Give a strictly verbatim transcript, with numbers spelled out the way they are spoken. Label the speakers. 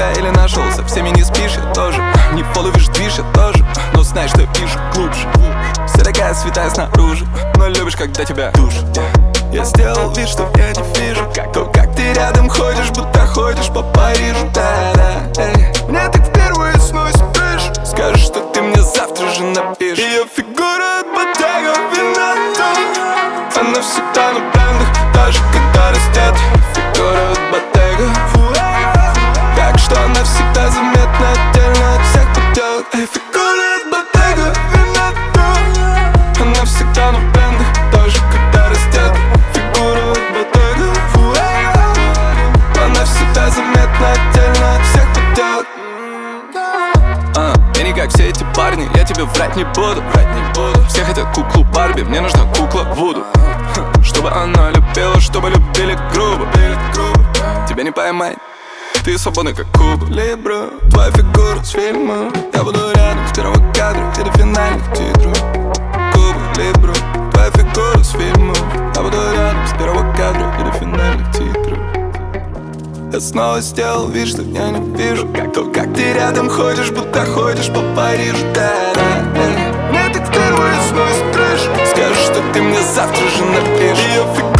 Speaker 1: себя или нашел, со всеми не спишь, я тоже. Не фоловишь движ, я тоже, но знаешь, что я пишу глубже. Вся такая святая снаружи, но любишь, когда тебя душат. Я сделал вид, что я не вижу то, как ты рядом ходишь, будто ходишь по Парижу. Да-да, эй. Мне так впервые сносит крышу. Скажешь, что ты мне завтра же напишешь. Ее фигура от Bottega Veneta, она всегда на брендах, даже когда растет. Фигура от Bottega, так что она всегда заметна отдельно от всех поделок. Эй, фигура от Bottega Veneta, она всегда на брендах, даже когда растет. Фигура от Bottega, она всегда заметна отдельно от всех поделок. А, я не как все эти парни, я тебе врать не буду, врать не буду. Все хотят куклу Барби, мне нужна кукла Вуду. Чтобы она любила, чтобы любили грубо. Тебя не поймать, ты свободный как Куба Либра. Твоя фигура с фильма, я буду рядом с первого кадра или финальных титров. Куба Либра, твоя фигура с фильма, я буду рядом с первого кадра или финальных титров. Я снова сделал вид, что я не вижу то, как ты рядом ходишь, будто ходишь по Парижу. Да-да, эй. Мне так впервые сносит крышу. Скажешь, что ты мне завтра же напишешь. Ее фигура